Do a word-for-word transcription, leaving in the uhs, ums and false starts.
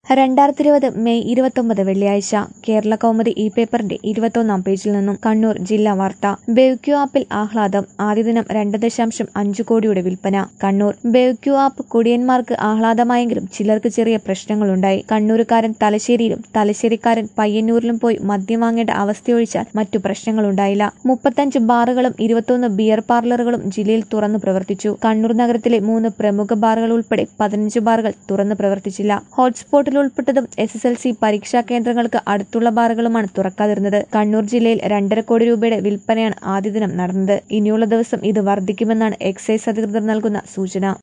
രണ്ടായിരത്തി ഇരുപത് മെയ് ഇരുപത്തൊമ്പത് വെള്ളിയാഴ്ച കേരള കൗമുദി ഇ പേപ്പറിന്റെ ഇരുപത്തൊന്നാം പേജിൽ നിന്നും കണ്ണൂർ ജില്ലാ വാർത്ത. ബെവ്ക്യൂ ആപ്പിൽ ആഹ്ലാദം, ആദ്യ ദിനം രണ്ട് ദശാംശം അഞ്ച് കോടിയുടെ വിൽപ്പന. കണ്ണൂർ. ബെവ്ക്യൂ ആപ്പ് കുടിയന്മാർക്ക് ആഹ്ലാദമായെങ്കിലും ചിലർക്ക് ചെറിയ പ്രശ്നങ്ങളുണ്ടായി. കണ്ണൂരുകാരൻ തലശ്ശേരിയിലും തലശ്ശേരിക്കാരൻ പയ്യന്നൂരിലും പോയി മദ്യം വാങ്ങേണ്ട അവസ്ഥയൊഴിച്ചാൽ മറ്റു പ്രശ്നങ്ങളുണ്ടായില്ല. മുപ്പത്തഞ്ച് ബാറുകളും ഇരുപത്തൊന്ന് ബിയർ പാർലറുകളും ജില്ലയിൽ തുറന്നു പ്രവർത്തിച്ചു. കണ്ണൂർ നഗരത്തിലെ മൂന്ന് പ്രമുഖ ബാറുകൾ ഉൾപ്പെടെ പതിനഞ്ച് ബാറുകൾ തുറന്നു പ്രവർത്തിച്ചില്ല. ഹോട്ട്സ്പോട്ടിൽ ഉൾപ്പെട്ടതും എസ് എസ് എൽ സി പരീക്ഷാ കേന്ദ്രങ്ങൾക്ക് അടുത്തുള്ള ബാറുകളുമാണ് തുറക്കാതിരുന്നത്. കണ്ണൂർ ജില്ലയിൽ രണ്ടര കോടി രൂപയുടെ വിൽപ്പനയാണ് ആദ്യ ദിനം നടന്നത്. ഇനിയുള്ള ദിവസം ഇത് വർദ്ധിക്കുമെന്നാണ് എക്സൈസ് അധികൃതർ നൽകുന്ന സൂചന.